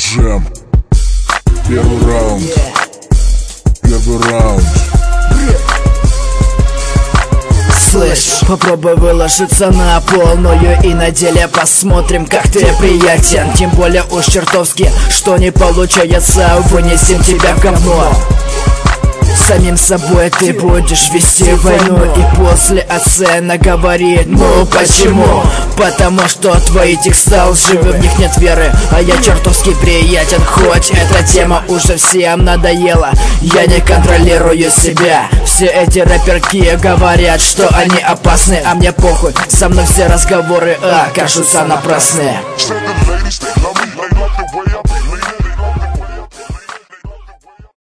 Джем. Первый раунд. Первый раунд. Слышь, попробуй выложиться на полную, и на деле посмотрим, как ты приятен. Тем более уж чертовски, что не получается, вынесем тебя в говно. Самим собой ты будешь вести войну, и после оценок говорит: ну почему? Потому что твои текста лживы, в них нет веры, а я чертовски приятен. Хоть эта тема уже всем надоела, я не контролирую себя. Все эти рэперки говорят, что они опасны, а мне похуй, со мной все разговоры окажутся напрасны.